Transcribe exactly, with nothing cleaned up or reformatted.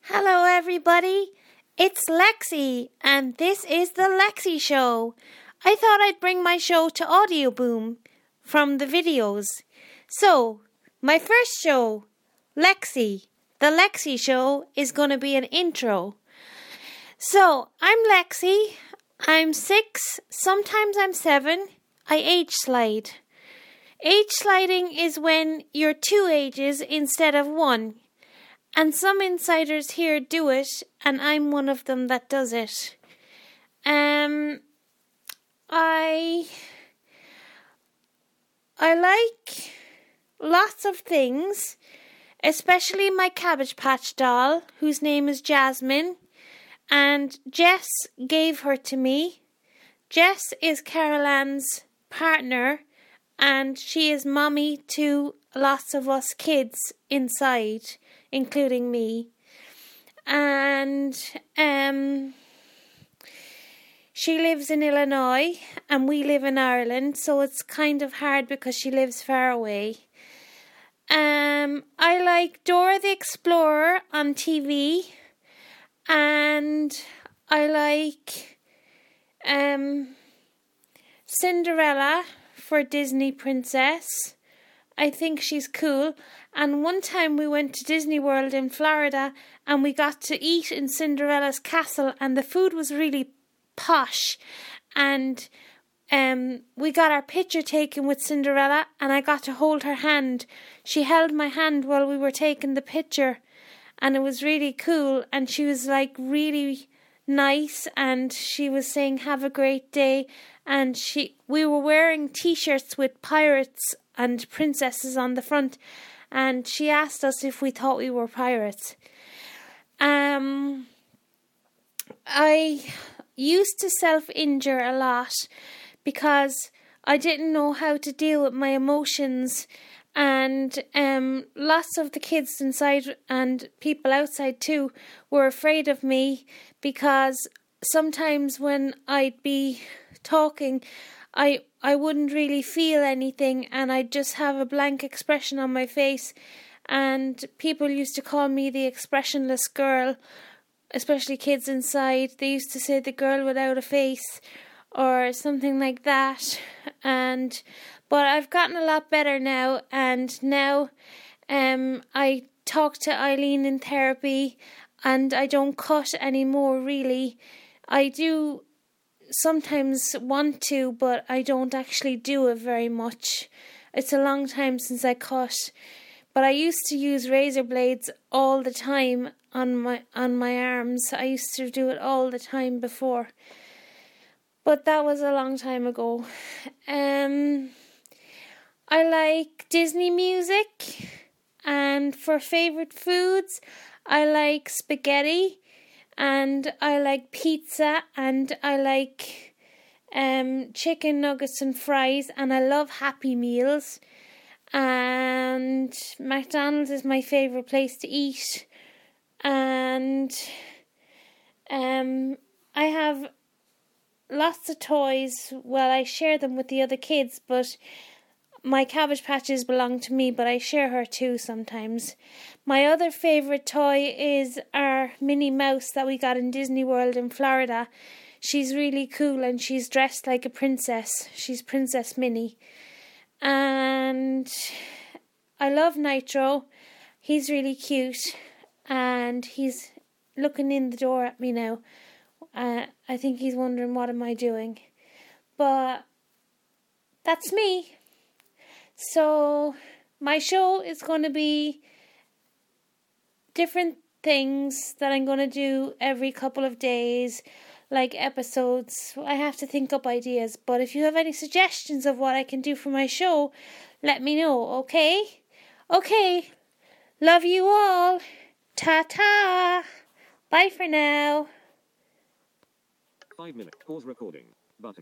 Hello everybody, it's Lexi and this is the Lexi Show. I thought I'd bring my show to Audio Boom from the videos. So, my first show, Lexi, the Lexi Show, is going to be an intro. So, I'm Lexi, I'm six, sometimes I'm seven, I age slide. Age sliding is when you're two ages instead of one. And some insiders here do it, and I'm one of them that does it. Um, I I like lots of things, especially my Cabbage Patch doll, whose name is Jasmine, and Jess gave her to me. Jess is Carol Ann's partner, and she is mommy to lots of us kids inside, including me. And um, she lives in Illinois and we live in Ireland, so it's kind of hard because she lives far away. Um, I like Dora the Explorer on T V, and I like um, Cinderella for Disney Princess. I think she's cool. And one time we went to Disney World in Florida and we got to eat in Cinderella's castle, and the food was really posh. And um, we got our picture taken with Cinderella and I got to hold her hand. She held my hand while we were taking the picture, and it was really cool. And she was like really nice, and she was saying have a great day. And she we were wearing t-shirts with pirates and princesses on the front, and she asked us if we thought we were pirates. Um, I used to self-injure a lot because I didn't know how to deal with my emotions, and um, lots of the kids inside and people outside too were afraid of me, because sometimes when I'd be talking, I I wouldn't really feel anything, and I'd just have a blank expression on my face, and people used to call me the expressionless girl, especially kids inside. They used to say the girl without a face or something like that. And but I've gotten a lot better now, and now um I talk to Eileen in therapy, and I don't cut anymore really. I do sometimes want to, but I don't actually do it very much. It's a long time since I cut, but I used to use razor blades all the time on my on my arms. I used to do it all the time before, but that was a long time ago. Um, I like Disney music, and for favourite foods, I like spaghetti, and I like pizza, and I like um, chicken nuggets and fries, and I love Happy Meals. And McDonald's is my favourite place to eat. And um, I have lots of toys. Well, I share them with the other kids, but my Cabbage Patches belong to me, but I share her too sometimes. My other favourite toy is our Minnie Mouse that we got in Disney World in Florida. She's really cool and she's dressed like a princess. She's Princess Minnie. And I love Nitro. He's really cute, and he's looking in the door at me now. Uh, I think he's wondering what am I doing. But that's me. So my show is going to be different things that I'm going to do every couple of days, like episodes. I have to think up ideas, but if you have any suggestions of what I can do for my show, let me know, okay? Okay, love you all. Ta-ta. Bye for now. Five minutes. Pause recording.